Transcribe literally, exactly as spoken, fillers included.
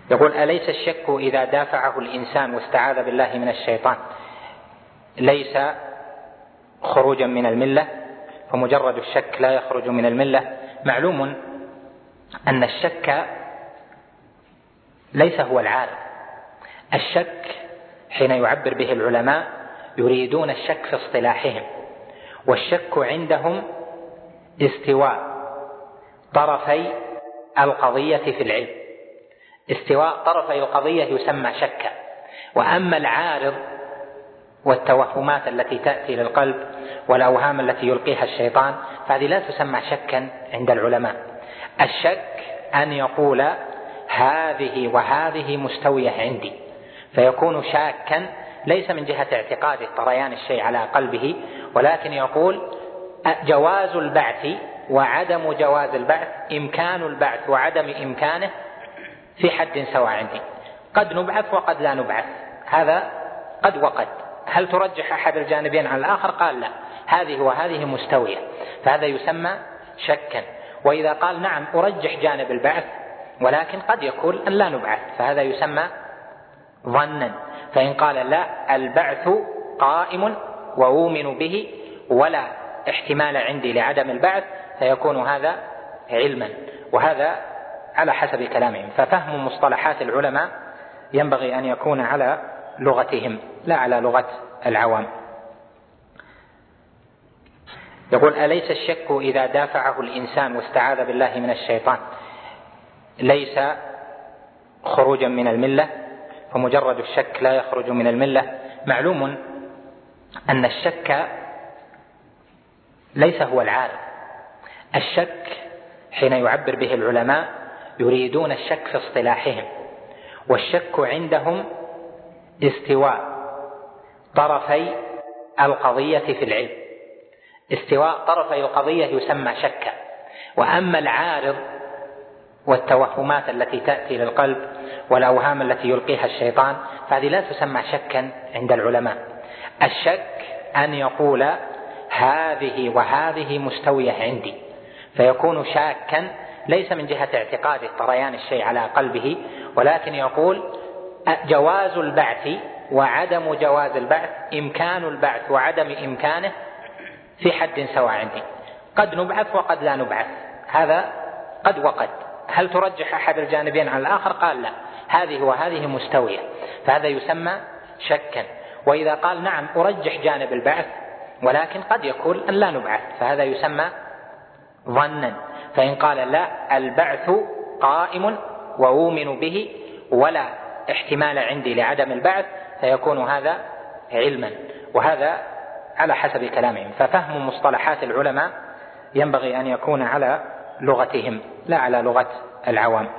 يقول: أليس الشك إذا دافعه الإنسان واستعاذ بالله من الشيطان ليس خروجا من الملة؟ فمجرد الشك لا يخرج من الملة. معلوم أن الشك ليس هو العارض. الشك حين يعبر به العلماء يريدون الشك في اصطلاحهم، والشك عندهم استواء طرفي القضية في العلم. استواء طرفي القضية يسمى شكا، وأما العارض والتوهمات التي تأتي للقلب والأوهام التي يلقيها الشيطان فهذه لا تسمى شكا عند العلماء. الشك أن يقول هذه وهذه مستوية عندي، فيكون شاكا ليس من جهة اعتقاد طريان الشيء على قلبه، ولكن يقول جواز البعث وعدم جواز البعث، إمكان البعث وعدم إمكانه في حد سواء عندي، قد نبعث وقد لا نبعث، هذا قد وقد. هل ترجح أحد الجانبين على الآخر؟ قال لا، هذه وهذه مستوية، فهذا يسمى شكا. وإذا قال نعم أرجح جانب البعث ولكن قد يكون أن لا نبعث، فهذا يسمى ظنا. فإن قال لا، البعث قائم وأؤمن به ولا احتمال عندي لعدم البعث، فيكون هذا علما، وهذا على حسب كلامهم. ففهم مصطلحات العلماء ينبغي أن يكون على لغتهم لا على لغة العوام. يقول: أليس الشك إذا دافعه الإنسان واستعاذ بالله من الشيطان ليس خروجا من الملة؟ فمجرد الشك لا يخرج من الملة. معلوم أن الشك ليس هو العارض. الشك حين يعبر به العلماء يريدون الشك في اصطلاحهم، والشك عندهم استواء طرفي القضية في العلم. استواء طرفي القضية يسمى شكا، وأما العارض والتوهمات التي تأتي للقلب والأوهام التي يلقيها الشيطان فهذه لا تسمى شكا عند العلماء. الشك أن يقول هذه وهذه مستوية عندي، فيكون شاكا ليس من جهة اعتقاد طريان الشيء على قلبه، ولكن يقول جواز البعث وعدم جواز البعث، إمكان البعث وعدم إمكانه في حد سواء عندي، قد نبعث وقد لا نبعث، هذا قد وقد. هل ترجح أحد الجانبين على الآخر؟ قال لا، هذه وهذه مستوية، فهذا يسمى شكا. وإذا قال نعم أرجح جانب البعث ولكن قد يكون أن لا نبعث، فهذا يسمى ظنا. فإن قال لا، البعث قائم وأؤمن به ولا احتمال عندي لعدم البعث، فيكون هذا علما، وهذا على حسب كلامهم. ففهم مصطلحات العلماء ينبغي أن يكون على لغتهم لا على لغة العوام.